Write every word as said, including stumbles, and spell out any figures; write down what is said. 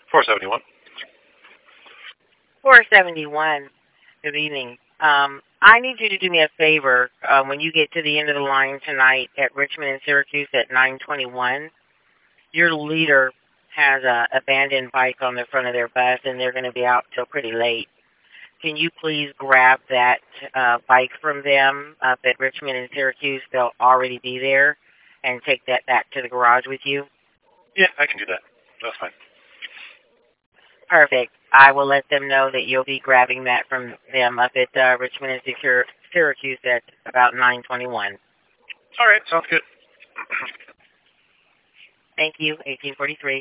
four seventy-one. four seventy-one. Good evening. Um, I need you to do me a favor uh, when you get to the end of the line tonight at Richmond and Syracuse at nine twenty-one. Your leader has a abandoned bike on the front of their bus, and they're going to be out till pretty late. Can you please grab that uh, bike from them up at Richmond and Syracuse? They'll already be there, and take that back to the garage with you. Yeah, I can do that. That's fine. Perfect. I will let them know that you'll be grabbing that from them up at uh, Richmond and Syracuse at about nine twenty-one. All right, sounds good. Thank you, eighteen forty-three.